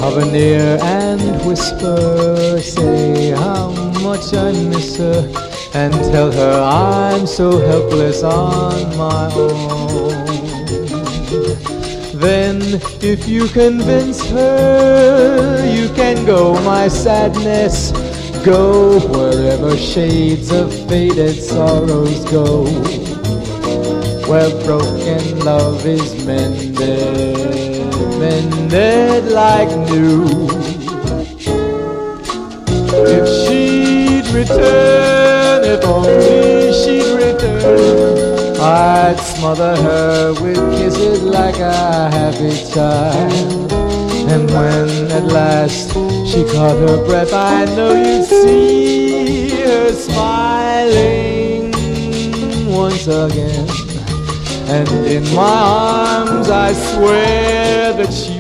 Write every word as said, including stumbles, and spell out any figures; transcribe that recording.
hover near and whisper, say how much I miss her, and tell her I'm so helpless on my own. Then if you convince her, you can go, my sadness, go wherever shades of faded sorrows go, where broken love is mended, mended like new. If she'd return, if only she'd return, I'd smother her with kisses like a happy child. And when at last she caught her breath, I know you'd see her smiling once again. And in my arms I swear that she